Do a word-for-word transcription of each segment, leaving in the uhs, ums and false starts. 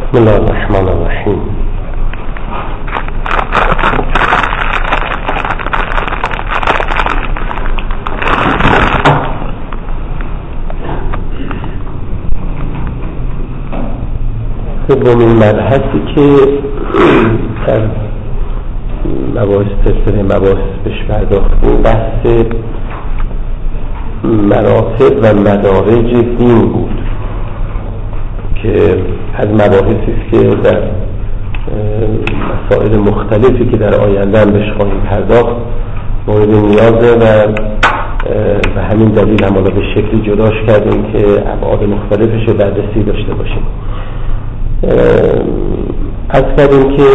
بسم الله الرحمن الرحیم. سومین مبحثی که در مباحث سلسله مباحث بهش پرداختیم بحث مراتب و مدارج دین بود که از مباحثی است که در مسائل مختلفی که در آینده هم بهش خواهیم پرداخت مورد نیازه و به همین دلیل هم به شکلی جداش کردیم که ابعاد مختلفش رو بررسی داشته باشیم. از کردیم که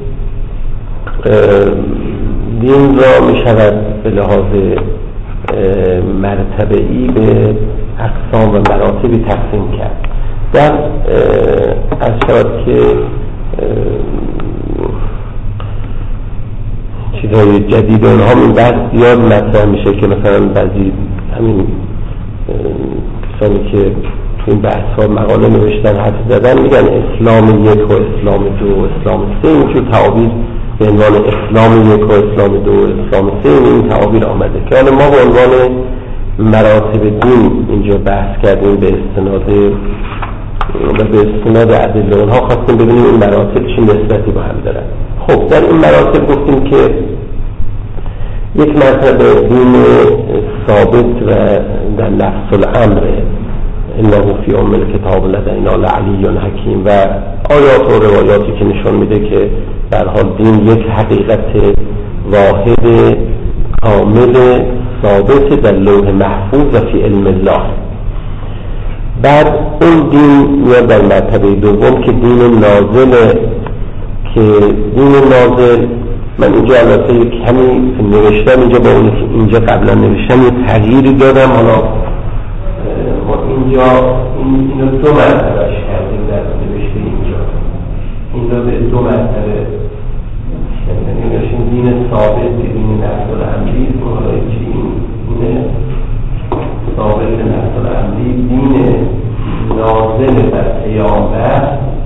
دین را می شود به لحاظ مرتبه‌ای به اقسام و مراتبی تقسیم کرد. در از شود که چیزهای جدید اونها این بحث زیاد مطرح میشه که مثلا بعضی همین کسانی که تو این بحث ها مقاله نوشتن حرف زدن میگن اسلام یک و اسلام دو و اسلام سه، اینجور تعابیر به عنوان اسلام یک و اسلام دو و اسلام سه این تعابیر آمده که حالا ما به عنوان مراتب دین اینجا بحث کردیم به استناد و به استناد ادله اونها خواستیم ببینیم این مراتب چه نسبتی با هم دارن. خب در این مراتب گفتیم که یک مرتبه دین ثابت و در نفس الامر انه فی ام الکتاب لدینا لعلی حکیم و آیات و روایاتی که نشون میده که در حال دین یک حقیقت واحد کامل ثابت در لوح محفوظ و فی علم الله. بعد اون دین میاد در مرتبه دوم که دین نازله که دین نازل من اینجا البته یک کمی نوشتم اینجا با اونی که اینجا قبلا نوشتم یه تغییری دادم. حالا ما اینجا این اینو دو مرتبهش کردیم در نوشته اینجا این رو به دو مرتبه یعنی نوشتیم دین ثابت که دین نفس الامری و حالا چی این ثابت نفس الامری دین نازل در پیامبر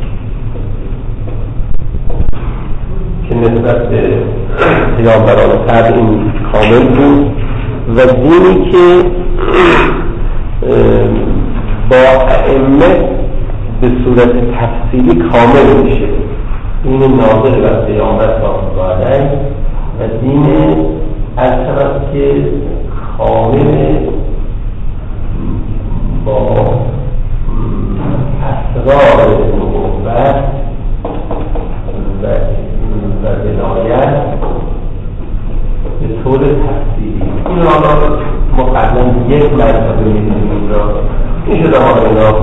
که نسبت به پیامبران قبل این کامل بود و دینی که با ائمه به صورت تفصیلی کامل میشه، دین نازل بر پیامبر صلی الله علیه و دین از طرف که کامل با اسرار نبوت و و ولایت به طور تفصیلی این را ما قبلا یک مرتبه میدونیم را این شده ها اینا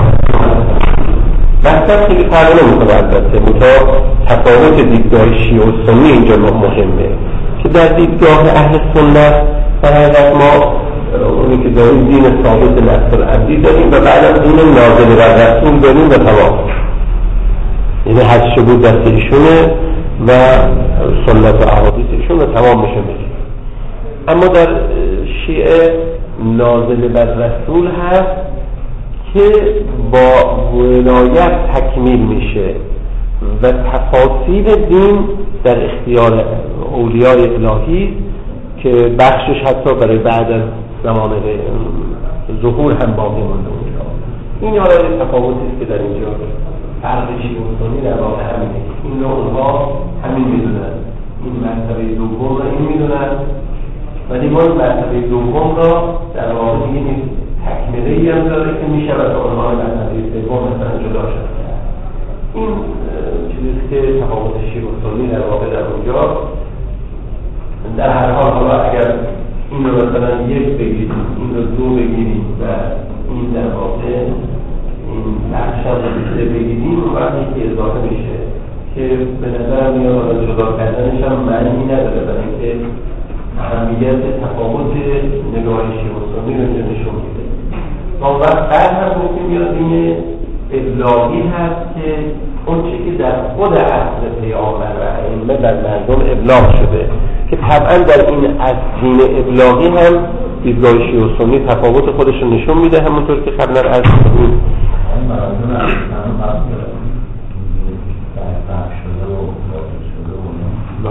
بحثت خیلی فرق نمیکنه. البته متا تفاوت دیدگاه شیعه و سنی اینجا مهمه که در دیدگاه اهل سنت در حقیقت ما اونی که داریم دین ثابت نفس الامری داریم و بعد دین نازل بر رسول داریم و تمام، یعنی حد شبود دست ایشونه و سنت و احادیث ایشون و تمام میشه میشه. اما در شیعه نازل بر رسول هست که با ولایت تکمیل میشه و تفاصیل دین در اختیار اولیای الهی که بخشش حتی برای بعد از زمان ظهور هم باقی مونده اونجا. این حالا تفاوتی است که در اینجا فرق شیعه و سنی در واقع همینه. این رو اونها همین میدونن، این مرتبه دوم را این میدونن ولی ما مرتبه دوم را در واقع دیگه نیست تکمیلی هم داره که میشه و تا اونها مرتبه دوم مثلا جدا شد. این چیزیست که تفاوت شیعه و سنی در واقع در اونجا. در هر حال حالا اگر این رو مثلا یک بگیریم این رو دو بگیریم و این در واقع این بخش هم رو بگیریم اون وقتی که اضافه میشه که به نظر میاد جدا کردنش هم معنی نداره برای اینکه اهمیت تفاوت نگاه شیعه و سنی رو نشون میده. ما وقت بعد هم ممکن بیاد این ابلاغی هست که اون چی که در خود اصل پیامبر و ائمه بر مردم ابلاغ شده که طبعا در این از دین ابلاغی هم دیدگاه شیعه و سنی تفاوت خودش رو نشون میده، همونطور که قبلا عرض کردیم.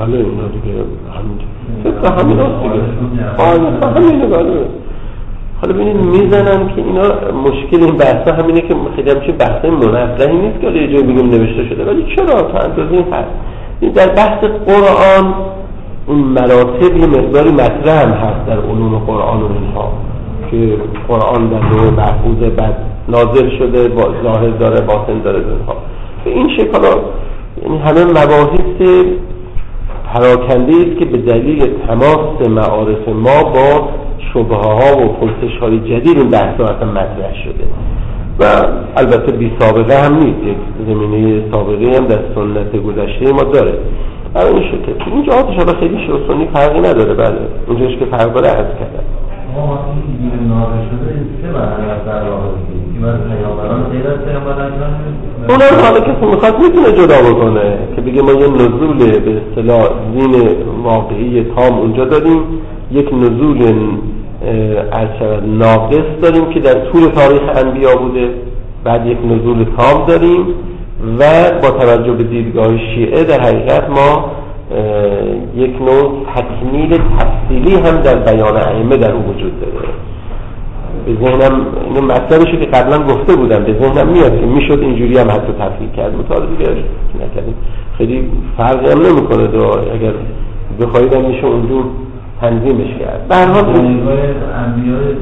بله اینا دیگه همین فکر همین هست دیگه آره همینه. بله حالا ببینید میزنن که اینا مشکل این بحثا همینه که خیلی همچه بحثای منظمی نیست که یه جایی بگیم نوشته شده، ولی چرا تا اندازه این هست. در بحث قرآن این مراتب یه مقداری مطرح هم هست در علوم قرآن و اینها که قرآن در نوع محفوظ بعد نازل شده، با ظاهر داره باطن داره اینها به این شکل. یعنی همه مباحث پراکنده است که به دلیل تماس معارف ما با شبهه ها و پرسش های جدید این بحث ها اصلا مطرح شده و البته بی سابقه هم نیست، یک زمینه سابقه هم در سنت گذشته ما داره. برای این شکل این جهاتش ها خیلی شیعه و سنی فرقی نداره. بله اونجاش که فرق داره عرض کردن. ما این دین نازل شده چه معنی از در واقع که من پیامبران غیر از پیامبران اونم حالا کسی میخواد میتونه جدا بکنه که بگه ما یه نزول به اصطلاح دین واقعی تام اونجا داریم، یک نزول ارشد ناقص داریم که در طول تاریخ انبیا بوده، بعد یک نزول تام داریم و با توجه به دیدگاه شیعه در حقیقت ما یک نوع تکمیل تفصیلی هم در بیان ائمه در اون وجود داره. به ذهنم اینو مطلبشه که قبلا گفته بودم، به ذهنم میاد که میشد اینجوری هم حتی تفصیل کرد، مطالعه دیگه نکردیم خیلی فرقی هم نمیکنه دو اگر بخواید هم میشه اونجور تنظیمش کرد. به هر حال انبیاء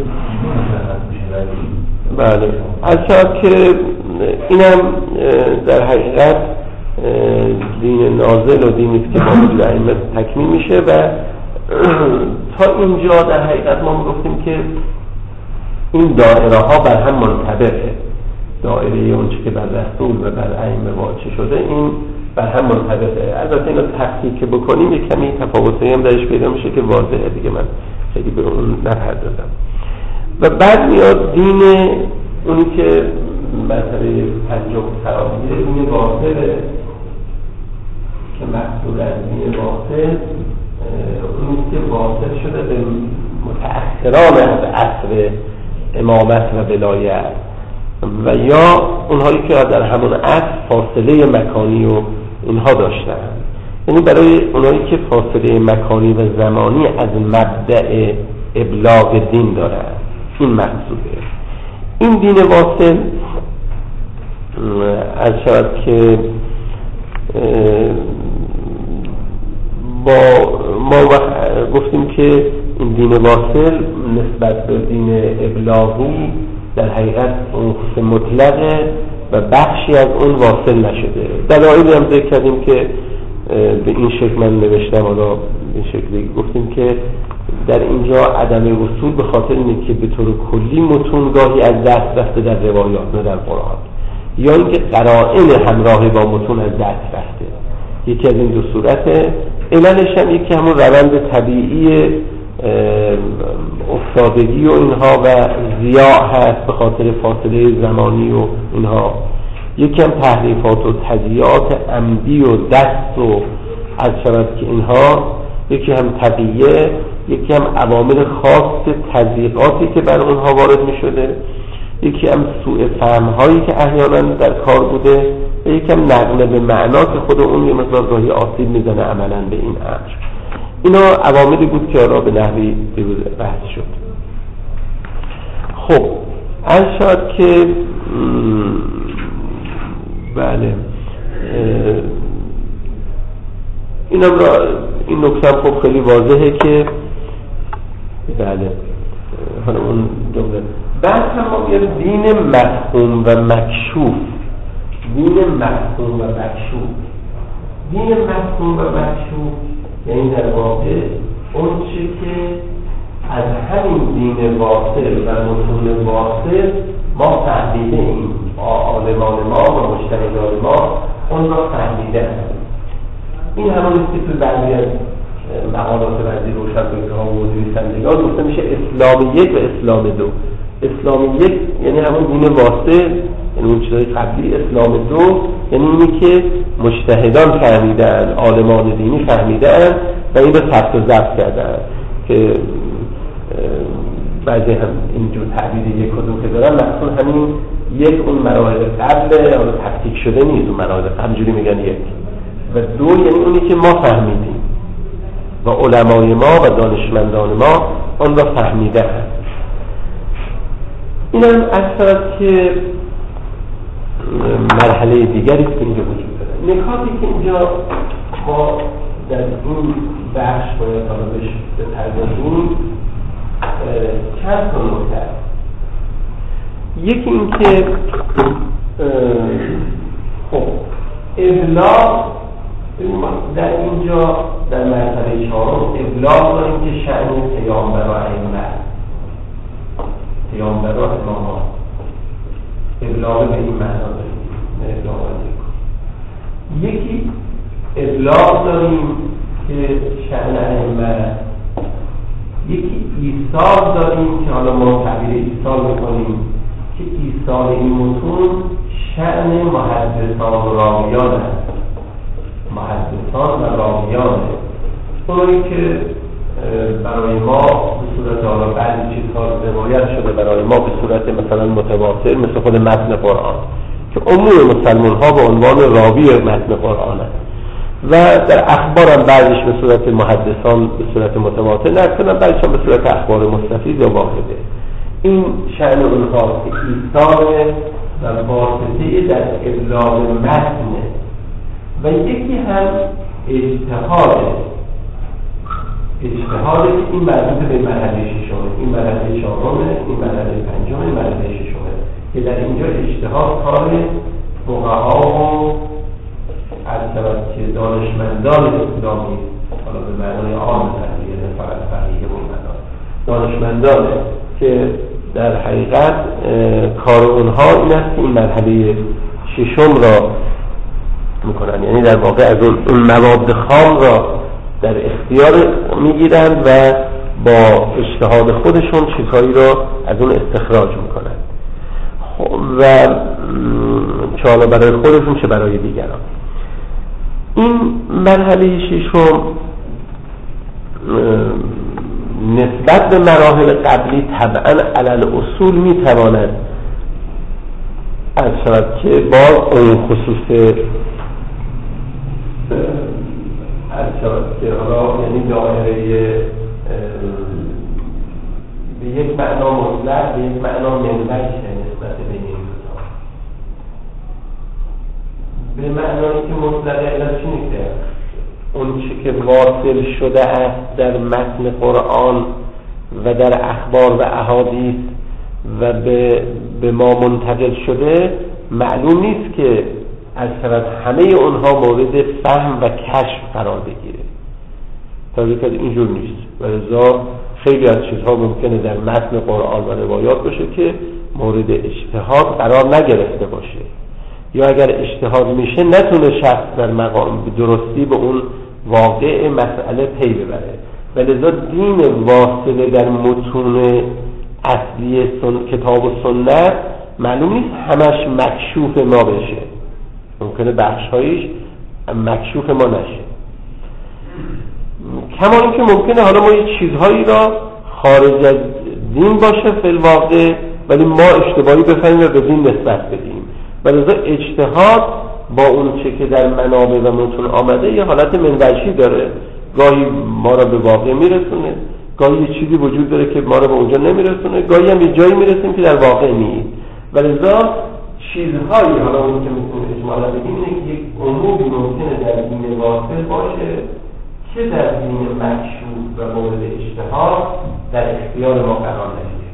بله البته که اینم در حقیقت دین نازل و دینی که با وجود ائمه تکمیل میشه و تا اینجا در حقیقت ما گفتیم که این دایره ها بر هم منطبقه، دایره اون چی که بر رسول و بر ائمه واقع شده این بر هم منطبقه. البته اینو تحقیق که بکنیم یک کمی تفاوتی هم درش پیدا میشه که واضحه دیگه، من خیلی به اون نپردازم. و بعد میاد دین اونی که مسئله پنجم قرار میگیره، دین باطله که محصول از دین باطل اونی که باطل شده به متأخران از عصر امامت و ولایت و یا اونهایی که در همون عصر فاصله مکانی و اینها داشتن، یعنی برای اونهایی که فاصله مکانی و زمانی از مبدأ ابلاغ دین دارن این مقصوده. این دین واصل از شود که با ما گفتیم که این دین واصل نسبت به دین ابلاغی در حقیقت اون مطلقه و بخشی از اون واصل نشده. دلایلی هم ذکر کردیم که به این شکل من نوشتم، حالا این شکلی گفتیم که در اینجا عدم وصول به خاطر اینه که به طور کلی متون گاهی از دست رفته در روایات نه در قرآن، یا اینکه قرائن همراه با متون از دست رفته. یکی از این دو صورته. عللش هم یکی همون روند طبیعی افتادگی و اینها و ضیاع هست به خاطر فاصله زمانی و اینها. یکی هم تحریفات و تضییعات عمدی و دست و از شود که اینها، یکی هم طبیعه، یکی هم عوامل خاص تضییقاتی که بر اونها وارد می شده، یکی هم سوء فهم هایی که احیانا در کار بوده و یکی هم نقل به معنا که خود اون یه مقدار گاهی آسیب میزنه عملا به این امر. اینا عواملی بود که را به نحوی بحث شد. خب از شاید که بله اینم را این نکته هم خب خیلی واضحه که بله حالا اون جمله بعد هم ما میاد دین مفهوم و مکشوف. دین مفهوم و مکشوف دین مفهوم و مکشوف یعنی در واقع اون چی که از همین دین واصل و متون واصل ما فهمیده ایم، عالمان ما و مجتهدان ما اون را فهمیده هستیم. این همون است که تو بعضی از مقالات بعضی روشنفکرها و نویسندگان گفته میشه اسلام یک و اسلام دو. اسلام یک یعنی همون دین واصل، یعنی اون چیزهای قبلی. اسلام دو یعنی اینی که مجتهدان فهمیدن، عالمان دینی فهمیدن و این رو ثبت و ضبط کردن که بعضی هم اینجور تعبیر یک و دو که دارن مقصود همین یک اون مراحل قبل حالا تفکیک شده نیست، اون مراحل قبل جوری میگن یک، و دو یعنی اونی که ما فهمیدیم. و علمای ما و دانشمندان ما آن را فهمیده هست. این هم اثرات که مرحله دیگری که اینجا وجود داره. نکاتی که اینجا ما در این بخش باید حالا بهش بپردازیم چند تا نکته. یکی این که خب ابلاغ در اینجا در مرحله چهارم ابلاغ داریم که شأن پیامبر و ائمه پیامبر و امامان ابلاغ به این معنا داریم. ابلاغ یکی ابلاغ داریم که شأن ائمه، یکی ایصال داریم که حالا ما تعبیر ایصال میکنیم که ایصال این متون شأن محدثان و راویان است. محدثان و راویان اونایی که برای ما به صورت حالا بعضی چیزها روایت شده برای ما به صورت مثلا متواتر مثل خود متن قرآن که عموم مسلمان ها به عنوان راوی متن قرآن است و در اخبار هم بعضیش به صورت محدثان به صورت متواتر نکنن، بعضیش هم به صورت اخبار مستفید یا واحده. این شأن اونها که ایثار و واسطه در ابلاغ متن و یکی هم اجتهاده اجتهاده که این مربوط به مرحله ششمه، این مرحله چهارمه، این مرحله پنجمه، این مرحله ششمه که در اینجا اجتهاد کار فقها و از طرف دانشمندان اسلامی حالا به معنای عام تحلیل نه فقط فقیه و معنا دانشمندان که در حقیقت کار اونها این است که این مرحله ششم را میکنن، یعنی در واقع از اون مواد خام را در اختیار میگیرند و با اجتهاد خودشون چیزهایی را از اون استخراج میکنند و چه حالا برای خودشون چه برای دیگران. این مرحله ششم نسبت به مراحل قبلی طبعا علل اصول میتواند از شرط که با اون خصوص از شرط که حالا یعنی دائره به یک معنا مطلق به یک معنا منبعش نسبت به این کتاب به معنایی که مطلق علت چی نیسته اون چی که واصل شده است در متن قرآن و در اخبار و احادیث و به, به ما منتقل شده معلوم نیست که از طرف همه اونها مورد فهم و کشف قرار بگیره. طبیعتا اینجور نیست و لذا خیلی از چیزها ممکنه در متن قرآن و روایات باشه که مورد اجتهاد قرار نگرفته باشه یا اگر اجتهاد میشه نتونه شخص در مقام درستی به اون واقع مسئله پی ببره و لذا دین واصله در متون اصلی سن... کتاب و سنت معلوم نیست همش مکشوف ما بشه، ممکنه بخش‌هایش مکشوف ما نشه، کما اینکه ممکنه حالا ما یه چیزهایی را خارج از دین باشه فی الواقع ولی ما اشتباهی بفهمیم و به دین نسبت بدیم و لذا اجتهاد با اون چه که در منابع و متون آمده یه حالت منبعشی داره، گاهی ما را به واقع میرسونه، گاهی یه چیزی وجود داره که ما را به اونجا نمیرسونه، گاهی هم یه جایی میرسیم که در واقع نیست و لذا چیزهایی حالا اون که میتونه اجمالا بگیم اینه که یک عمومی ممکنه در دین واصل باشه که در دین مکشوف و مورد اجتهاد در اختیار ما قرار نگیره.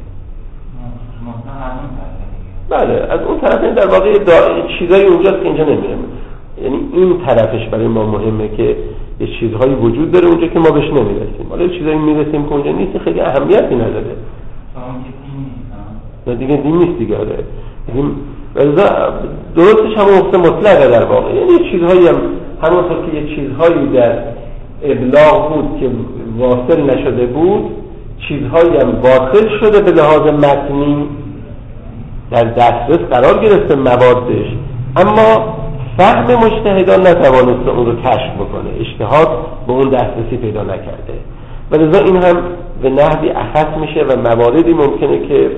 بله از اون طرف در واقع چیزایی اونجاست که اینجا نمیره، یعنی این طرفش برای ما مهمه که یه چیزهایی وجود داره اونجا که ما بهش نمیرسیم، حالا یه چیزایی میرسیم که اونجا نیست خیلی اهمیتی نداره نه دیگه دین نیست دیگه. آره درستش هم وقت مطلقه در واقع، یعنی چیزهایی هم همونطور که یه چیزهایی در ابلاغ بود که واصل نشده بود چیزهایی هم واصل شده به لحاظ متنی در دسترس قرار گرفته موادش، اما فهم مجتهدان نتوانسته اون رو کشف بکنه، اجتهاد به اون دسترسی پیدا نکرده و لذا این هم به نحوی اخص میشه و مواردی ممکنه که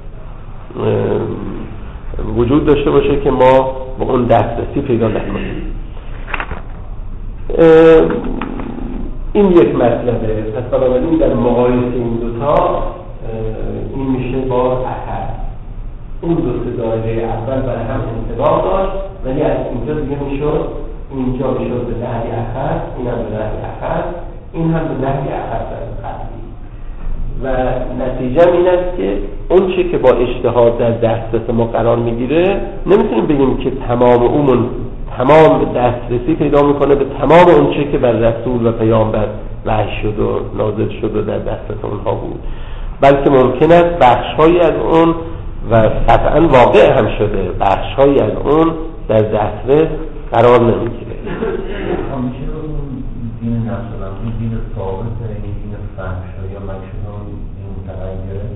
وجود داشته باشه که ما به اون دسترسی پیدا نکنیم. این یک مطلبه. پس بنابراین در مقایسه این دوتا این میشه با اثر. اون دو سه دایره اول برای هم انطباق داشت، ولی از اینجا دیگه میشد اینجا میشد به نحوی اثر، این هم به نحوی اثر، این هم به نحوی اثر قطعی. و نتیجه این است که اون چی که با اجتهاد در دسترس ما قرار میگیره نمیتونیم بگیم که تمام اون تمام دسترسی پیدا میکنه به تمام اون چی که بر رسول و پیامبر وحی شد و نازل شد و در دسترس اونها بود، بلکه ممکن است بخش‌هایی از اون و قطعا واقع هم شده بخش‌هایی از اون در دسترس قرار نمیگیره. همیشه دین نفس الامر دین ثابته، این دین فحش یا مکشوف دین متغیره؟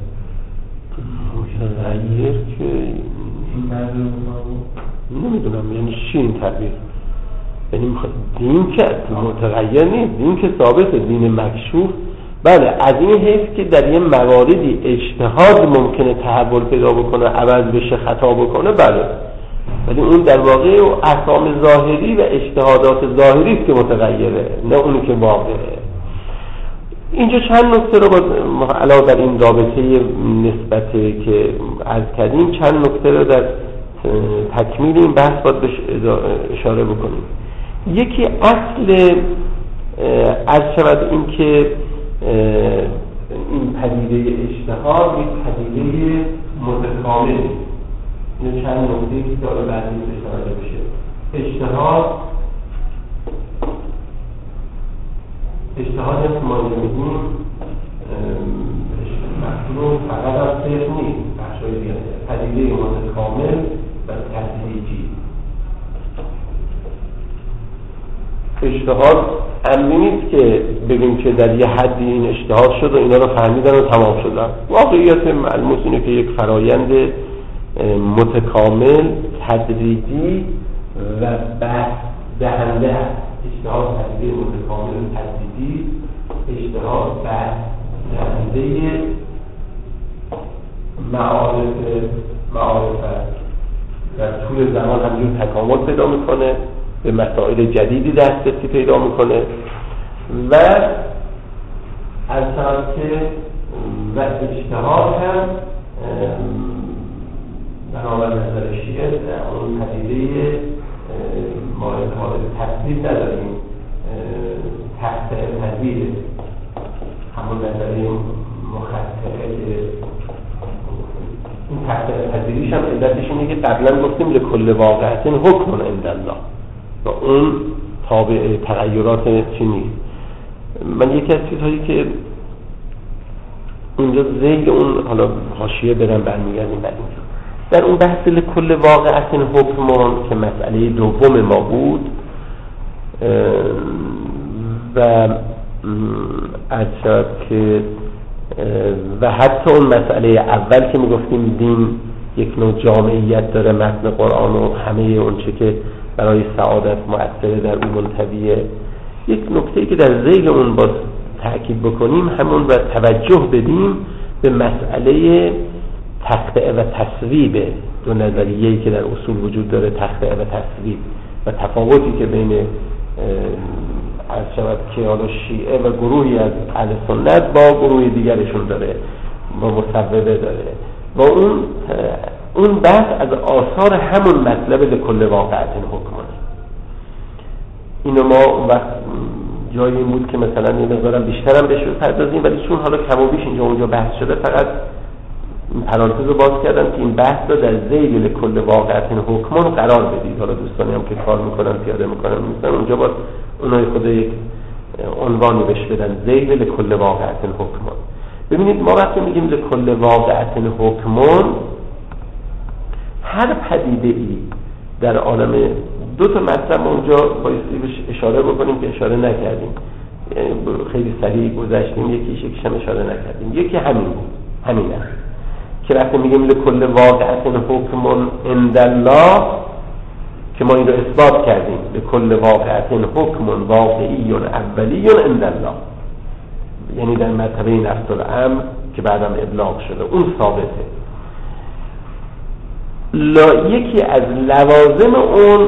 متغیر که این تعبیر می‌کنم نمیدونم یعنی چی این تعبیر؟ یعنی دین که متغیر نیست، دین که ثابته، دین مکشوف. بله از این حیث که در یه مواردی اجتهاد ممکنه تحول پیدا بکنه، عوض بشه، خطا بکنه، بله، ولی اون در واقع احکام ظاهری و اجتهادات ظاهری است که متغیره، نه اونی که واقعه. اینجا چند نکته رو با علاوه بر این رابطه نسبتی که عرض کردیم چند نکته رو در تکمیل این بحث باید اشاره بکنیم. یکی اصل عرض شود این که این پدیده اجتهاد یک پدیده متکامل، این چند نکته که داره بعدی اشاره بشه. اجتهاد اجتهاد که ما میگیم مطلوب فقط از صرف نیست، بخشای دیگه پدیده متکامل و تدریجی. اجتهاد امنی نیست که بگیم که در یه حدی این اجتهاد شد و اینا رو فهمیدن و تمام شدن. واقعیت ملموس اینه که یک فرایند متکامل، تدریجی و بحث دهنده هست. اجتهاد پدیده متکامل و تدریجی، اجتهاد بحث دهنده معارف معارف در طول زمان همجور تکامل پیدا میکنه، به مسائل جدیدی دسترسی پیدا میکنه و از طرف که و اجتهاد هم بنابر نظر شیعه اون پدیده ما اعتماد تصدیق نداریم، تحت پذیره، همون نظری مخطئه که این تحت پذیریش هم علتش اینه که قبلا گفتیم لکل واقعت حکم عند الله و اون تابع تغییرات چی نیست. من یکی از چیزهایی که اونجا زید اون حالا حاشیه برم برمیگردیم بعد اینجا در اون بحث لکل واقعت حکمون که مسئله دوم ما بود و اجاب که و حتی اون مسئله اول که میگفتیم دین یک نوع جامعیت داره، متن قرآن و همه اون چه که برای سعادت مؤثره در اون منطبیه، یک نکته‌ای که در ذیل اون باز تأکید بکنیم همون و توجه بدیم به مسئله تقطع و تصویب دو نظریه‌ای که در اصول وجود داره، تقطع و تصویب و تفاوتی که بین از شود که حالا شیعه و گروهی از اهل سنت با گروه دیگرشون داره، با مصوبه داره و اون اون بحث از آثار همون مطلب لکل واقعت حکمانه. اینو ما وقت جایی این بود که مثلا یه مقدارم بیشترم بهش بپردازیم، ولی چون حالا کم و بیش اینجا اونجا بحث شده فقط این پرانتز رو باز کردم که این بحث رو در ذیل لکل واقعت حکمان قرار بدید. حالا دوستانی هم که کار میکنن پیاده میکنن میکنن اونجا باز اونای خود یک عنوانی بهش بدن، ذیل لکل واقعت حکمان. ببینید ما وقتی میگیم لکل واقعت حکمان، هر پدیده ای در عالم دو تا مطلب اونجا بایستی بهش اشاره بکنیم که اشاره نکردیم، خیلی سریع گذشتیم، یکیش یکیش هم اشاره نکردیم. یکی همین بود، همین است که وقتی میگیم لکل واقعت حکمان عند الله که ما این رو اثبات کردیم، لکل واقعت حکمان واقعی اولی عند الله، یعنی در مرتبه نفس الامر که بعدم ابلاغ شده اون ثابته. لا یکی از لوازم اون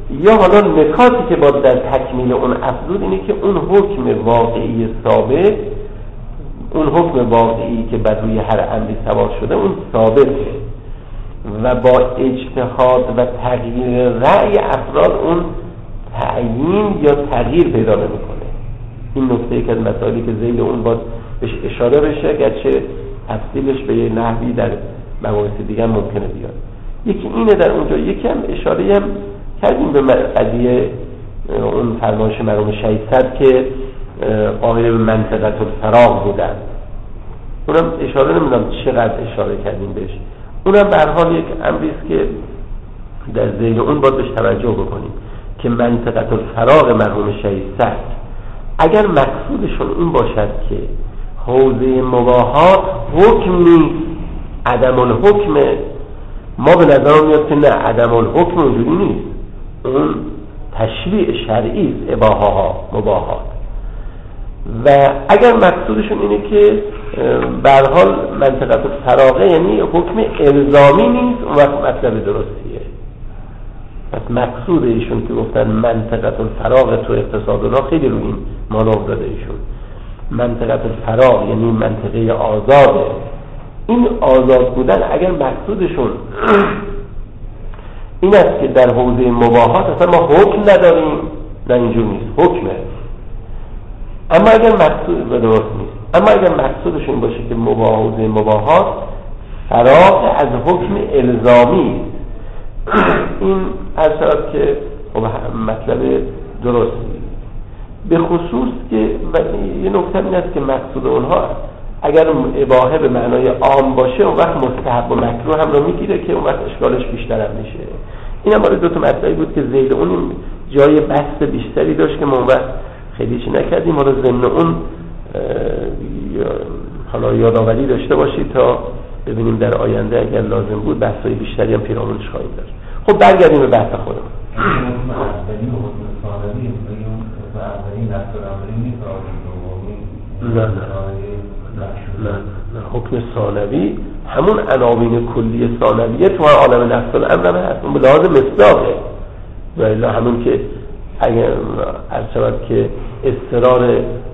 یا حالا نکاتی که باید در تکمیل اون افزود اینه که اون حکم واقعی ثابت، اون حکم واقعی که بر روی هر امری سوار شده اون ثابته و با اجتهاد و تغییر رأی افراد اون تعیین یا تغییر پیدا نمی‌کنه. این نکته یک از مسائلی که ذیل اون باید بهش اشاره بشه، اگرچه تفصیلش به یه نحوی در مباحث دیگه ممکنه بیاد. یکی اینه در اونجا، یکی هم اشاره هم کردیم به قضیه اون فرمایش مرحوم ششصد که قائل به منطقه الفراغ بودن. اونم اشاره نمیدونم چقدر اشاره کردیم بهش. اونم به هر حال یک امری است که در ذیل اون باید بهش توجه بکنیم که منطقه الفراغ مرحوم ششصد اگر مقصودشون این باشد که حوزه مباحات حکم نیست، عدم الحکم، ما به نظر میاد که نه، عدم الحکم اونجوری نیست، اون تشریع شرعی است، اباحه ها مباحات. و اگر مقصودشون اینه که به هر حال منطقه الفراغ یعنی حکم الزامی نیست، اون وقت مطلب درستیه. پس مقصود ایشون که گفتن منطقه الفراغ تو اقتصاد اونا خیلی روی این مانور داده ایشون. منطقه الفراغ یعنی منطقه آزاده. این آزاد بودن اگر مقصودشون این است که در حوزه مباحات اصلا ما حکم نداریم، نه اینجور نیست، حکمه. اما اگر مقصود درست نیست، اما اگر مقصودشون باشه که حوزه مباحات فراغ از حکم الزامی، این از شد که مطلب درستی. به خصوص که یه نکته این است که مقصود اونها اگر اباحه به معنای عام باشه اون وقت مستحب و مکروه هم رو میگیره که اون وقت اشکالش بیشتر هم میشه. این هم دو تا مطلبی بود که ذیل اون جای بحث بیشتری داشت که ما اون وقت خیلی چی نکردیم. حالا ضمن اون حالا یادآوری داشته باشید تا ببینیم در آینده اگر لازم بود بحث‌های بیشتری هم پیرامونش خواهیم داشت. خب برگردیم به بحث خودمون. نه نه نه نه حکم ثانوی همون عناوین کلی ثانویه تو عالم نفس الامر هم هست، اون به لحاظ مصداقه. و الا همون که اگر از شود که اضطرار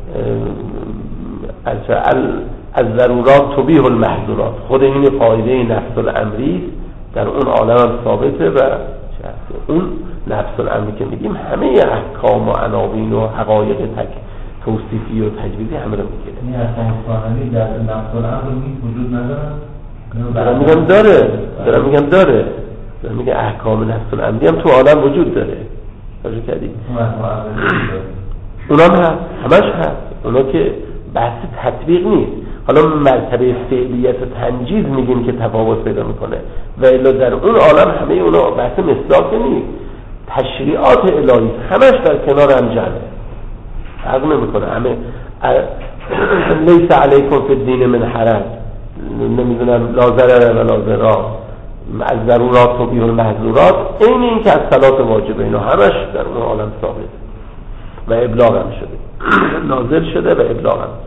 از ضرورات تبیح المحظورات، خود این قاعده نفس الامری در اون عالم هم ثابته و اون نفس الامری که میگیم همه احکام و عناوین و حقایق تک توصیفی و تجویزی همه رو میگیره. این احکام ثانوی در نفس الامر وجود نداره؟ دارم میگم داره دارم میگم داره دارم میگم احکام نفس الامری هم تو عالم وجود داره. توجه کردی؟ اونا هم هست، همش هست. اونا که بحث تطبیق نیست. حالا مرتبه فعلیت و تنجیز میگیم که تفاوت پیدا میکنه و الا در اون عالم همه اونا بحث مصداق نیست، تشریعات الهی همش در کنار هم جمعه، فرق نمیکنه. همه لیس علیکم فی الدین من حرج، نمیدونم لا ضرر ولا ضرار، از ضرورات تبیح المحظورات، این این که از صلات واجبه، اینا همش در اون عالم ثابت و ابلاغ هم شده، نازل شده و ابلاغ هم.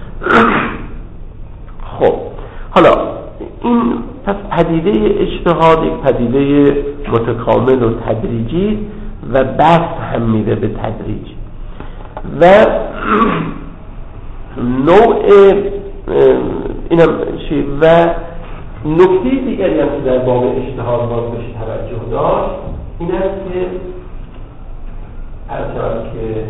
خب حالا این پس پدیده اجتهاد یک پدیده متکامل و تدریجی و بحث هم میده به تدریج و نوع اینم چی. و نکته دیگری هم که در باب اجتهاد باید بهش توجه داشت این است که ارتباط که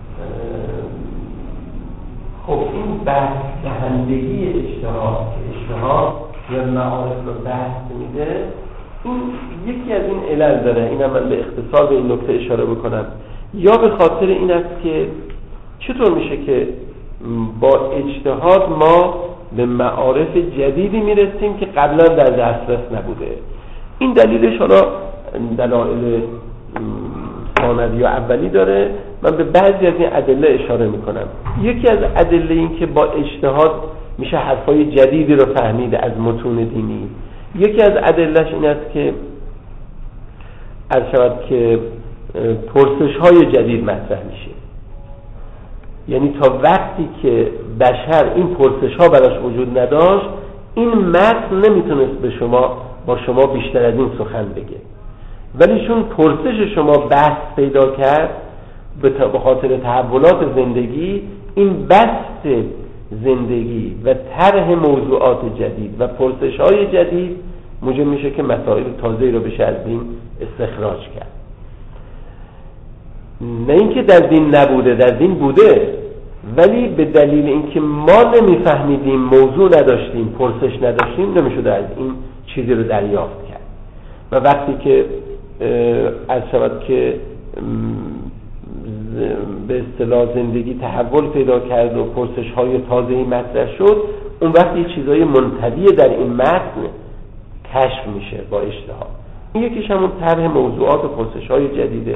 خب این بحث دهندگی اجتهاد که اجتهاد یا معارف رو بحث میده، این یکی از این علل داره. اینم من به اختصار به این نکته اشاره بکنم. یا به خاطر این است که چطور میشه که با اجتهاد ما به معارف جدیدی میرسیم که قبلا در دسترس نبوده. این دلیلش حالا دلایل ثانوی و اولی داره. من به بعضی از این ادله اشاره میکنم. یکی از ادله این که با اجتهاد میشه حرفای جدیدی رو فهمید از متون دینی. یکی از ادلهش این است که عرض شود که پرسش های جدید مطرح میشه. یعنی تا وقتی که بشر این پرسش ها براش وجود نداشت، این متن نمیتونست به شما با شما بیشتر از این سخن بگه. ولی چون پرسش شما بحث پیدا کرد به خاطر تحولات زندگی، این بحث زندگی و طرح موضوعات جدید و پرسش‌های جدید موجب میشه که مسائل تازه‌ای رو بشه از دین استخراج کرد. نه اینکه در دین نبوده، در دین بوده، ولی به دلیل اینکه ما نمیفهمیدیم، موضوع نداشتیم، پرسش نداشتیم، نمیشده از این چیزی رو دریافت کرد. و وقتی که از شود که به اصطلاح زندگی تحول پیدا کرد و پرسش‌های تازه‌ای مطرح شد، اون وقت یه چیزای منطوی در این متن کشف میشه با اجتهاد. این یکیش همون طرح موضوعات و پرسش‌های جدیده.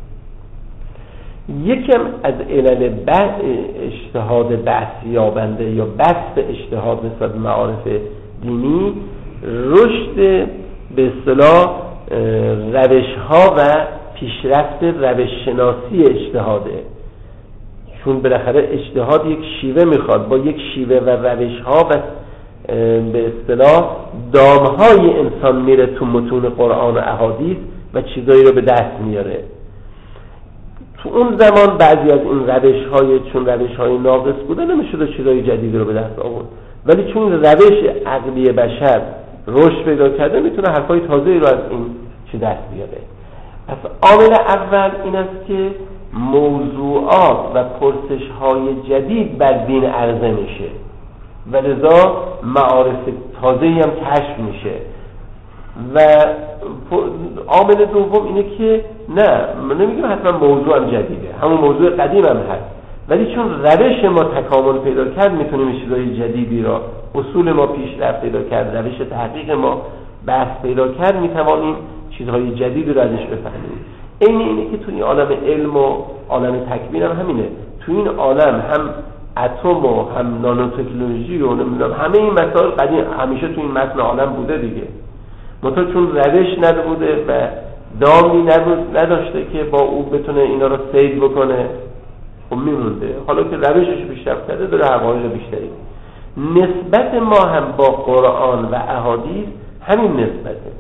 یکم از علل بعد اجتهاد بحث یابنده یا بحث اجتهاد نسبت به معارف دینی، رشد به اصطلاح روش‌ها و پیشرفت روش شناسی اجتهاده. چون بالاخره اجتهاد یک شیوه میخواد، با یک شیوه و روش‌ها و به اصطلاح دامهای انسان میره تو متون قرآن و احادیث و چیزایی رو به دست میاره. تو اون زمان بعضی از این روش‌های چون روش‌های ناقص بوده نمیشد چیزای جدیدی رو به دست آورد، ولی چون روش عقلی بشر رشد پیدا کرده میتونه حرفای تازه‌ای رو از این چی دست بیاره. پس عامل اول این است که موضوعات و پرسش‌های جدید بر دین عرضه میشه و لذا معارف تازه‌ای هم کشف میشه. و عامل دوم اینه که نه، من نمیگم حتما موضوع هم جدیده، همون موضوع قدیم هم هست، ولی چون روش ما تکامل پیدا کرد میتونیم چیزای جدیدی را، اصول ما پیشرفت پیدا کرد، روش تحقیق ما بحث پیدا کرد، میتوانیم چیزهای جدیدی را ازش بفهمیم. این اینه که توی عالم علم و عالم تکوین هم همینه. توی این عالم هم اتم و هم نانوتکنولوژی و نمیدونم همه این مسائل قدیم همیشه توی این متن عالم بوده دیگه. منتها چون روش نبوده و دامی نداشته که با او بتونه اینا رو سید بکنه، خب میمونده. حالا که روشش پیشرفت کرده داره حقایق بیشتری. نسبت ما هم با قرآن و احادیث همین نسبته.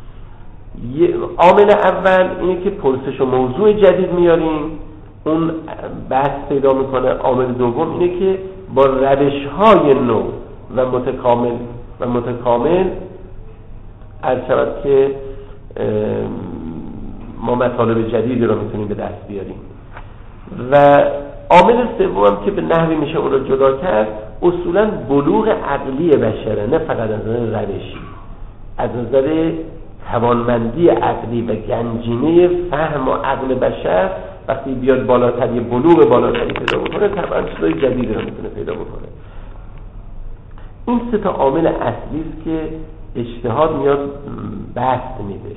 عامل اول اینه که پرسش و موضوع جدید میاریم، اون بحث پیدا میکنه. عامل دوم اینه که با روش‌های نو و متکامل و متکامل عرض شود که ما مطالب جدیدی رو میتونیم به دست بیاریم. و عامل سوم هم که به نحوی میشه اون رو جدا کرد، اصولا بلوغ عقلی بشره، نه فقط از نظر روشی، از نظر توانمندی عقلی و گنجینه فهم و عقل بشر وقتی بیاد بالاتر، یه بلوغ بالاتری پیدا بکنه، طبعا چیزای جدیدی رو میتونه پیدا بکنه. این سه تا عامل اصلی است که اجتهاد میاد بحث میده.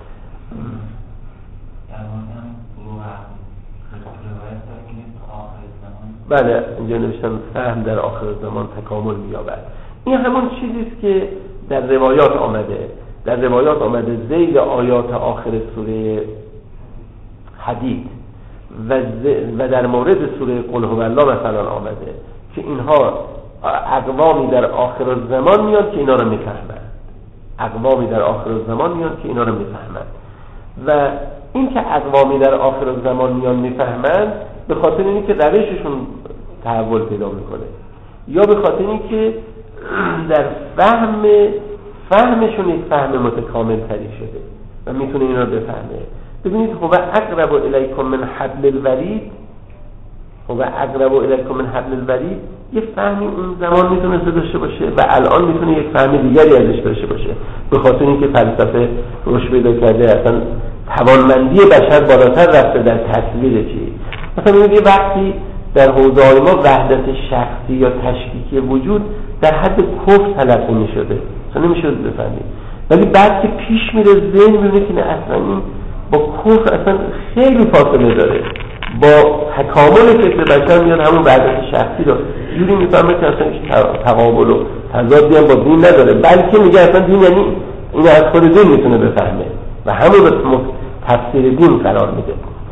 بله، اینجا نوشتم فهم در آخر زمان تکامل می‌یابد. این همون چیزی است که در روایات آمده. در روایات آمده ذیل آیات آخر سوره حدید و, و در مورد سوره قل هو الله مثلا آمده که اینها اقوامی در آخر زمان میاد که اینا رو میفهمند. اقوامی در آخر زمان میاد که اینا رو میفهمند. و این که اقوامی در آخر زمان میان میفهمند به خاطر اینی که روششون تحول پیدا میکنه، یا به خاطر اینی که در فهم فهمشون یک فهم متکامل تری شده و میتونه اینا رو بفهمه. ببینید هو اقرب الیکم من حبل الورید، هو اقرب الیکم من حبل الورید یه فهمی اون زمان میتونه داشته باشه و الان میتونه یک فهم دیگری ازش داشته باشه، به خاطر اینکه فلسفه رشد پیدا کرده، اصلا توانمندی بشر بالاتر رفته در تصویر چی. مثلا میگه وقتی در حوزه‌های ما وحدت شخصی یا تشکیکی وجود در حد کفر تلقی می‌شده، اصلا نمیشه بفهمید، ولی بعد که پیش میره ذهن میبینه که نه، اصلا این با کفر اصلا خیلی فاصله داره. با تکامل فکر بشر میاد همون وحدت شخصی رو جوری میفهمه که اصلا هیچ تقابل و تضادی هم با دین نداره، بلکه میگه اصلا دین یعنی این از خود دین میتونه بفهمه و همون تفسیر دین قرار میده.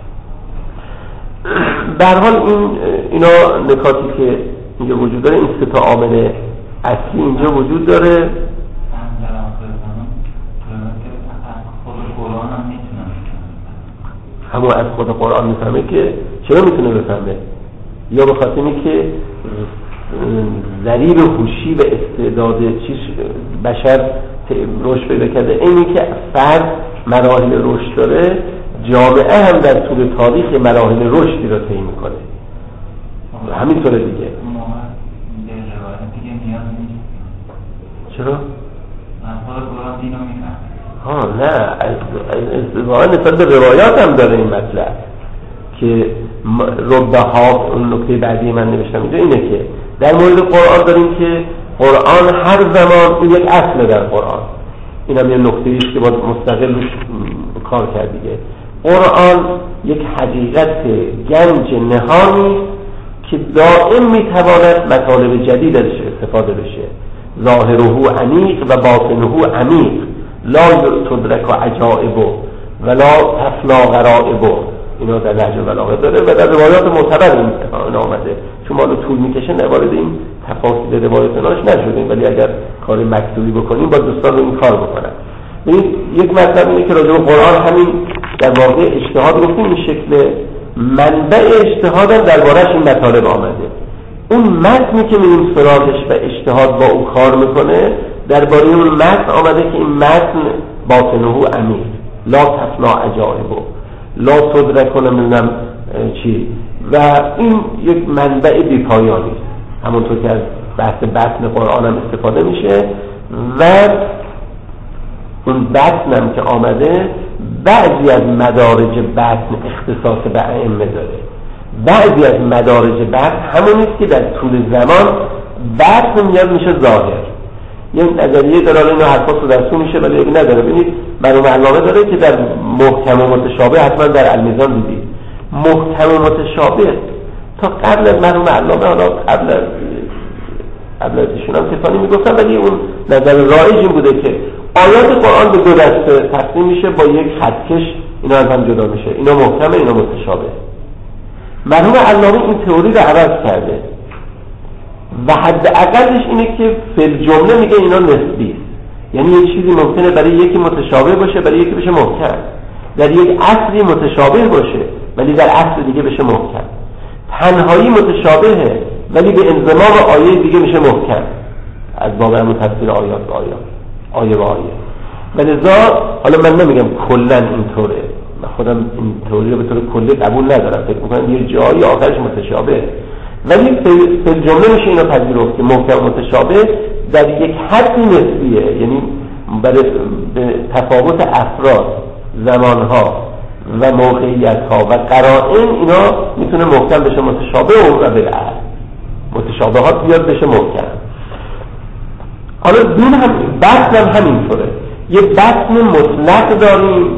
در حال این اینا نکاتی که اینجا وجود داره، این سه تا عامل اصلی اینجا وجود داره. در آخر زمان که خود قرآن هم میتونه همون از خود قرآن میفهمه که چرا میتونه بفهمه؟ یا به خاطر اینه که ضریب هوشی و استعداد چیز بشر رشد پیدا کرده، اینی که فرد مراحل رشد داره، جامعه هم در طول تاریخ مراحل رشدی رو طی میکنه. همینطوره دیگه. چرا؟ ها نه، واقعا نسبت به روایات هم داره این مطلب که ربه ها. اون نکته بعدی من نوشتم اینجا اینه که در مورد قرآن داریم که قرآن هر زمان این یک اصل در قرآن، این هم یه نکته ایست که باید مستقل روش کار کرد دیگه. قرآن یک حقیقت گنج نهانی که دائم میتواند مطالب جدید ازش استفاده بشه. ظاهره عمیق و باطنه عمیق، لا تدرک عجائب ولا تفنا غرائب. اینا در نهج البلاغه داره و در روایات معتبر این آمده. چون ما رو طول میکشه نوارد این تفاصیل روایات ناش نشدیم، ولی اگر کار مکتوبی بکنیم با دوستان رو این کار بکنن. این یک مطلب اینه که راجع به قرآن همین در واقع اجتهاد گفتیم این شکل منبع اجتهاد هم درباره‌اش این مطالب آمده. اون متنی که میریم سراغش و اجتهاد با او کار میکنه درباره اون متن آمده که این متن باطنه عمیق، لا تفنا عجائب، لا تدرک نمیدونم چی، و این یک منبع بی پایانی است. همونطور که از بحث بطن قرآن هم استفاده میشه و اون بطن هم که آمده بعضی از مدارج بطن اختصاص به ائمه داره، بعضی از مدارج بطن همونیست که در طول زمان بطن میاد میشه ظاهر. یه نظریه داره، این حرفات رو درسو میشه ولی اگه نداره. ببینید مرحوم علامه داره که در محکم و متشابه حتما در المیزان دیدید. محکم و متشابه تا قبل از مرحوم علامه، حالا قبل از قبل از ایشون هم کسانی میگفتن، ولی اون نظر رایج این بوده که آیات قرآن به دو دسته تقسیم میشه، با یک خطکش اینا از هم جدا میشه، اینا محکمه اینا متشابه. مرحوم علامه این تئوری رو عوض کرده و حد اقلش اینه که فی الجمله میگه اینا نسبی است. یعنی یک چیزی ممکنه برای یکی متشابه باشه برای یکی بشه محکم، در یک اصلی متشابه باشه ولی در اصل دیگه بشه محکم، تنهایی متشابهه ولی به انضمام آیه دیگه میشه محکم، از باب همون تفسیر آیات به آیات، آیه به آیه. ولذا حالا من نمیگم کلا اینطوره، من خودم این تئوری رو به طور کلی قبول ندارم، فکر میکنم یه جایی آخرش متشابه، ولی به جمله میشه اینو پذیرفت که محکم متشابه در یک حد نسبیه، یعنی برای به تفاوت افراد، زمانها و موقعیتها و قرائن اینا میتونه محکم بشه متشابه و بالعکس متشابهات بیاد بشه محکم. حالا دین هم بطن هم همینطوره، یک بطن مطلق داریم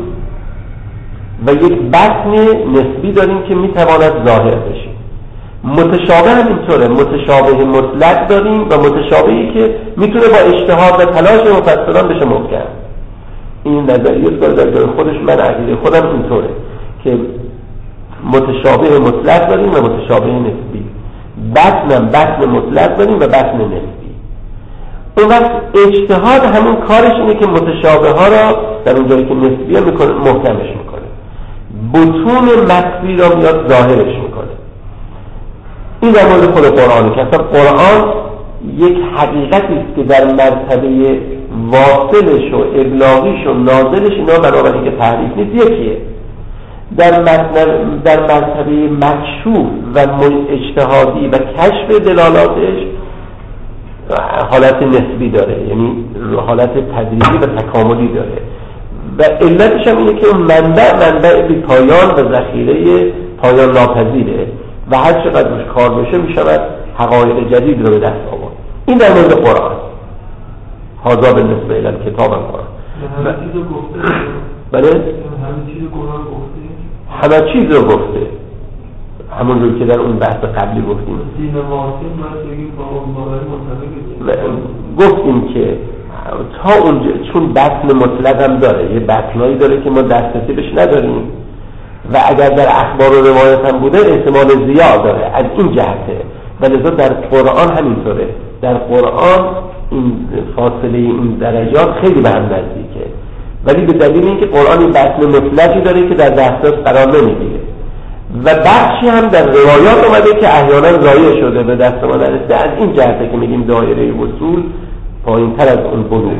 و یک بطن نسبی داریم که میتواند ظاهر بشه. متشابه هم اینطوره، متشابه مطلق داریم و متشابهی که میتونه با اجتهاد و تلاش مفسران بشه محکم. این نظریه در جای خودش، من عقیده خودم اینطوره که متشابه مطلق داریم و متشابه نسبی. بطن هم بطن مطلق داریم و بطن نسبی. اون وقت اجتهاد همون کارش اینه که متشابه ها را در اون جایی که نسبیه میکنه محکمش میکنه، بطون مخفی را میاد ظاهرش میکنه. این در مورد خود قرآنه که اصلا قرآن یک حقیقتی است که در مرتبه واصلش و ابلاغیش و نازلش اینا بنابراین که تعریف نیست یکیه. در در مرتبه مکشوف و اجتهادی و کشف دلالاتش حالت نسبی داره، یعنی حالت تدریجی و تکاملی داره و علتش هم اینه که اون منبع منبع بی پایان و ذخیره پایان ناپذیره و هر چقدر روش کار بشه میشود حقایق جدید رو به دست آورد. این در مورد قرآن. هذا بالنسبه الی الکتاب قرآن. همه چیز رو گفته. بله؟ همه چیز رو قرآن گفته. همه چیز رو گفته. همون رو که در اون بحث قبلی گفتیم. دین واقعی باید بگیم با اون باقی مطابقه. گفتیم که تا اونجا چون بطن مطلق هم داره، یه بطنایی داره که ما دسترسی بهش نداریم و اگر در اخبار و روایت هم بوده احتمال زیاد داره از این جهته، ولذا در قرآن همینطوره. در قرآن این فاصله این درجات خیلی به هم نزدیکه. ولی به دلیل اینکه قرآن این بطن مطلقی داره که در دسترس قرار نمیگیره و بخشی هم در روایات اومده که احیانا ضایع شده به دست ما نرسیده، از این جهته که میگیم دایره وصول پایین تر از اون بلوغه.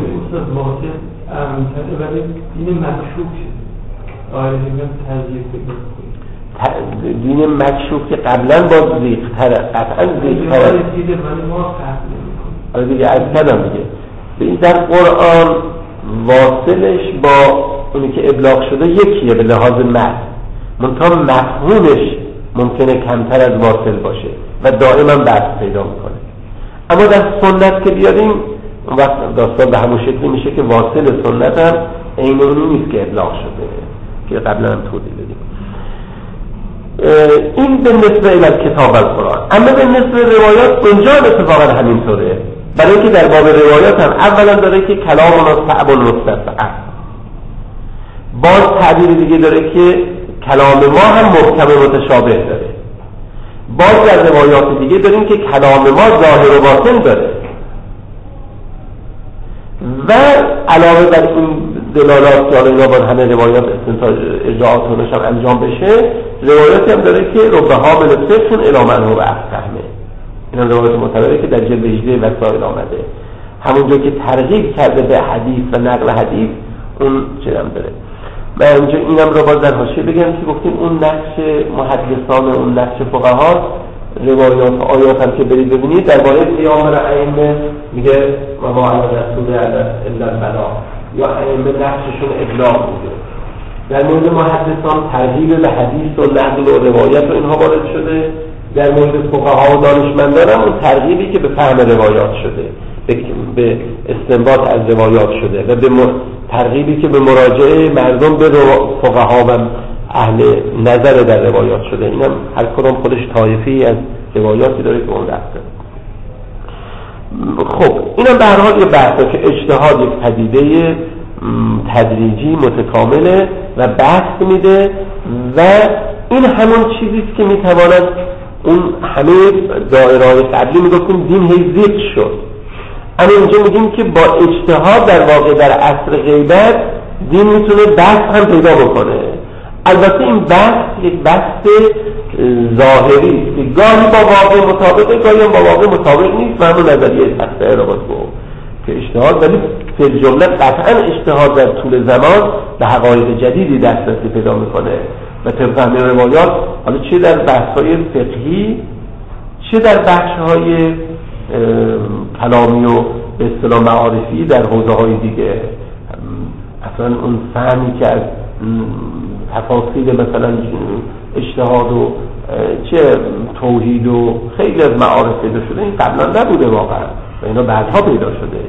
ولی دین مکشوف شده آره میگم تزییق بکنید دین مکشوف که قبلا با زیغ‌تره، قطعا زیغ‌تره دیده ولی ما فهم نمی‌کنیم. آره دیگه از کدام دیگه به این در قرآن واصلش با اونی که ابلاغ شده یکیه به لحاظ متن، منتها مفهومش ممکنه کمتر از واصل باشه و دائما بحث پیدا میکنه. اما در سنت که بیاریم اون وقت داستان به همون شکلی میشه که واصل سنت هم عین اونی نیست که ابلاغ شده که قبلا هم توضیح دادیم. این به نسبه الى کتاب القرآن. اما به نسبه روایات اونجا اتفاقا همینطوره، برای اینکه در باب روایات هم اولا داره که کلامنا صعب مستفعل، باز تعبیر دیگه داره که کلام ما هم محکم متشابه داره، باز در روایات دیگه داریم که کلام ما ظاهر و باطن داره و علاوه بر این دلالات که اینا با همه روایات استنتاج اجراعاتونش هم انجام بشه، روایاتی هم داره که رب حامل فقه الی من هو افقهه. این روایات معتبره که در جلد هجده وسائل آمده، همونجا که ترغیب کرده به حدیث و نقل حدیث اون چرم داره. من اینجا اینم رو باز در حاشیه بگم که گفتیم اون نقش محدثان و اون نقش فقها، روایات و آیات هم که برید ببینید درباره پیامبر ائمه میگه ما ما علی رسول الا البلاغ، یا ائمه نقششون ابلاغ بوده. در مورد محدثان ترغیب به حدیث و نقل و روایت و اینها وارد شده، در مورد فقها و دانشمندان هم اون ترغیبی که به فهم روایات شده، به استنباط از روایات شده و به ترغیبی که به مراجعه مردم به فقها و اهل نظر در روایات شده. اینم هر کدوم خودش طایفی از روایاتی داره که اون رفته. خب اینم به هر حال یه بحثه که اجتهاد یک پدیده تدریجی متکامله و بحث میده و این همون چیزیست که میتواند اون همه دایره‌های قبلی میگفتیم دین هی زیغ شد، اما اینجا میگیم که با اجتهاد در واقع در عصر غیبت دین میتونه بحث هم پیدا بکنه. البته این بحث یک بحث ظاهری است که گاهی با واقع مطابقه، گاهی هم با واقع مطابق نیست و همون نظریه تخته رو باید گفت که اجتهاد، ولی فی الجمله قطعا اجتهاد در طول زمان به حقایق جدیدی دسترسی پیدا میکنه و طبق همین روایات، حالا چه در بحث‌های فقهی چه در بخش‌های کلامی و به اصطلاح معارفی در حوزه‌های دیگه، اصلا اون فهمی که از تفاصیل مثلا اجتهاد و چه توحید و خیلی از معارف پیدا شده، این قبلا نبوده واقعا و اینا بعدها پیدا شده.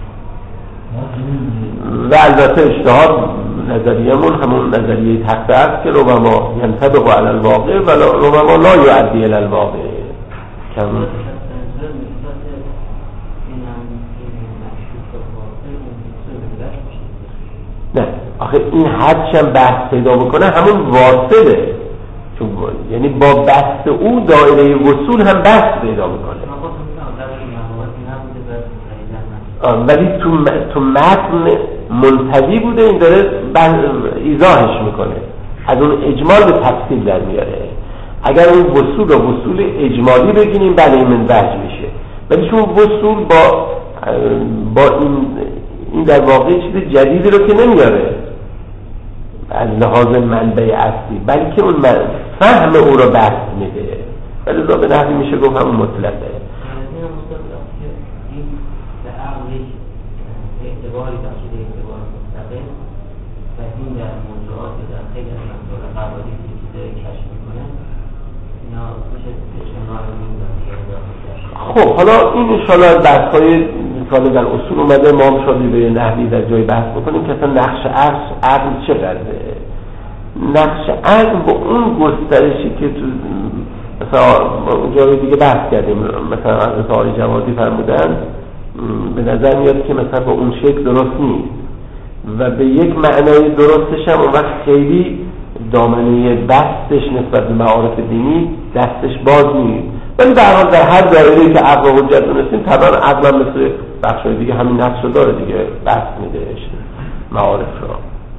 و البته اجتهاد نظریه‌مون همون نظریه تخته است که ربما ینطبق علی الواقع و ربما لا یؤدی الی الواقع. کم نه آخه این هرچند بحث پیدا بکنه همون واصله، چون یعنی با بحث او دایره وصول هم بحث پیدا میکنه، ولی تو تو متن منتهی بوده، این داره ایضاحش میکنه، از اون اجمال به تفصیل در میاره. اگر اون وصول و وصول اجمالی بگیریم بله این منبج میشه، ولی چون وصول با با این این در واقع چیز جدیدی رو که نمیاره از لحاظ منبع اصلی، بلکه اون فهم او رو بحث میده، ولی ذا به نحوی میشه گفت همون مطلقه. اعتباری بخشید اعتبار مستقل و این در موضوعات در خیلی از مسائل قواعدی که داره کشف میکنه اینا میشه اجتماعی میدونم. خب حالا این انشاءالله از بحث‌های مثلا در اصول اومده، ما هم شادی به نحوی در جای بحث بکنیم که اصلا نقش عقل عقل چقدره. نقش عقل با اون گسترشی که تو مثلا جای دیگه بحث کردیم، مثلا حضرت آقای جوادی فرمودن به نظر میاد که مثلا با اون شکل درست نیست و به یک معنای درستش هم اون وقت خیلی دامنه بستش نسبت به معارف دینی دستش باز نیست، ولی در حال در هر دایره‌ای که عقل و حجت دونستیم طبعا عقل هم مثل بخشای دیگه همین نقش رو داره دیگه، بست میده. معارف را.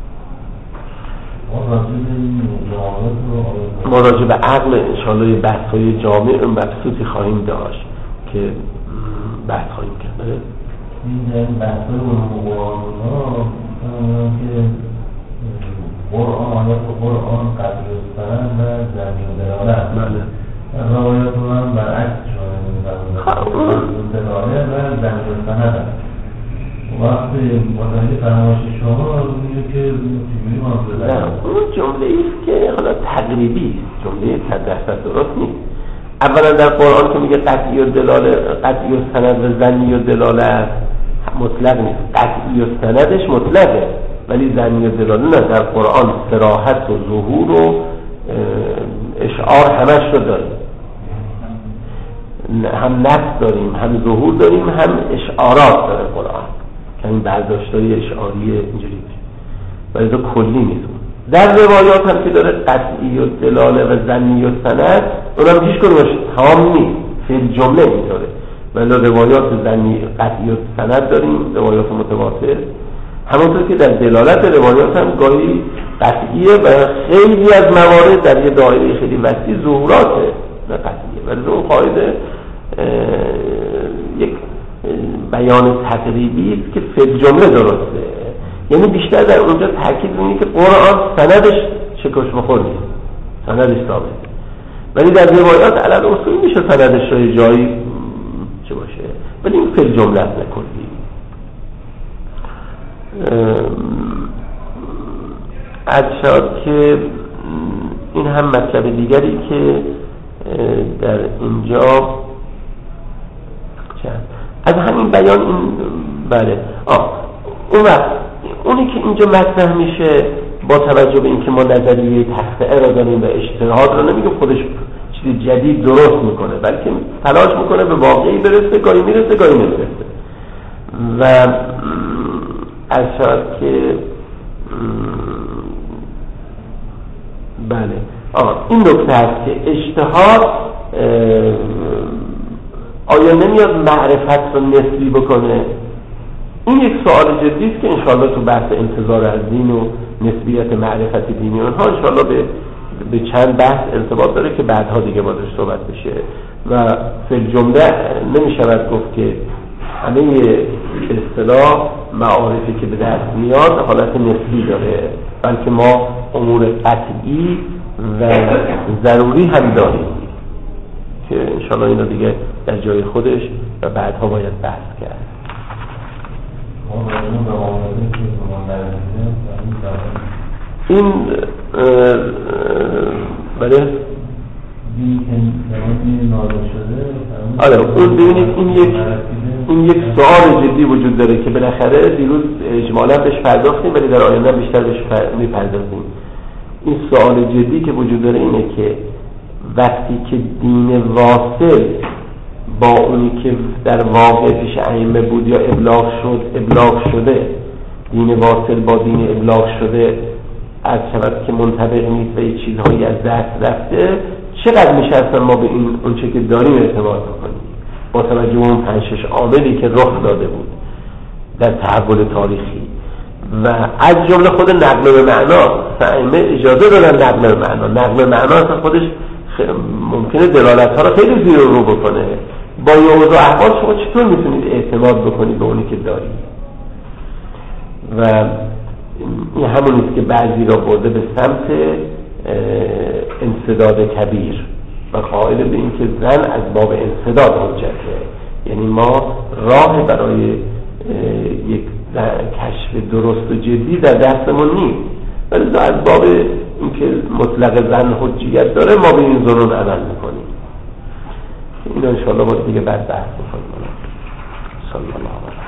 ما راجع به عقل انشاءالله یه بحث های جامع و مبسوطی خواهیم داشت که بحث خواهیم کرد. این بحث های قرآن ها که قرآن آیات قرآن قدر سرن و زمین دلالت روایات رو هم برعکس شده دلالت و زمین سرن وقتی مدنی فرمایش شما میگه که چجوری منظور نه اون جمله ایست که حالا تقریبی است، جمله صد درصد درست نیست. اولا در قرآن که میگه قطعی و دلاله قطعی و سند و زنی و دلاله مطلق نیست، قطعی و سندش مطلقه ولی زنی و دلاله نه. در قرآن صراحت و ظهور و اشعار همش رو داریم، هم نفس داریم هم ظهور داریم هم اشعارات داره قرآن که این برداشت‌های اشعاری اینجوری ولی تو کلی نیست. در روایات هم که داره قطعی و دلاله و زنی و سند اونم هیچ کنه باشه تمام نیست، فی جمله اینطوره ولی روایات زنی قطعی و سند داریم، روایات متواتر. همونطور که در دلالت روایات هم گاهی قطعیه و خیلی از موارد در یه دایره خیلی وسیع ظهوراته نه قطعیه ولی اون قاعده یک بیان تقریبی است که فی جمله درسته، یعنی بیشتر در اونجا تاکید می‌کنه که قرآن سندش شکوش بخور نیست، سندش ثابته ولی در روایات علل اصول میشه سندش رو جایی چه باشه ولی این فی جمله است نکلی. ارشاد که این هم مطلب دیگری که در اینجا از همین بیان این بله آه اون وقت اونی که اینجا مطرح میشه با توجه به اینکه ما نظریه تخطئه را داریم و اجتهاد را نمیگه خودش چیز جدید درست میکنه بلکه تلاش میکنه به واقعی برسه، گاهی میرسه گاهی نمیرسه. و ارشاد که بله آه این نکته هست که اجتهاد آیا نمیاد معرفت رو نسبی بکنه؟ این یک سوال جدی است که انشاءالله تو بحث انتظار از دین و نسبیت معرفت دینی اونها انشاءالله به به چند بحث ارتباط داره که بعدها دیگه با درش صحبت بشه و فی الجمله نمیشود گفت که همه اصطلاح معارفی که به دست میاد حالت نسبی داره بلکه ما امور قطعی و ضروری هم داریم که انشاءالله اینا دیگه در جای خودش و بعدها باید بحث کرد. این بله آره اون ببینید این یک این یک سوال جدی وجود داره که بالاخره دیروز اجمالا بهش پرداختیم ولی در آینده بیشتر بهش میپردازیم. این سوال جدی که وجود داره اینه که وقتی که دین واصل با اونی که در واقع پیش ائمه بود یا ابلاغ شد ابلاغ شده دین واصل با دین ابلاغ شده از شود که منطبق نیست و یه چیزهایی از دست رفته چقدر میشه اصلا ما به این اونچه که داریم اعتماد کنیم با توجه اون پنج شش عاملی که رخ داده بود در تحول تاریخی و از جمله خود نقل به معنا ائمه اجازه دادن نقل به معنا نقل به معنا اصلا خودش ممکنه دلالت ها رو خیلی زیر رو بکنه. با یه اوضاع احوال شما چطور میتونید اعتماد بکنید به اونی که دارید و این همونیست که بعضی را برده به سمت انسداد کبیر و قائل به این که زن از باب انسداد حجته، یعنی ما راه برای یک کشف درست و جدی در دستمون نیست ولی از باب اینکه مطلق زن حجیت داره ما به این ظنون عمل میکنیم. این انشاءالله باید دیگه بعد بحث میکنیم. صلی الله علیه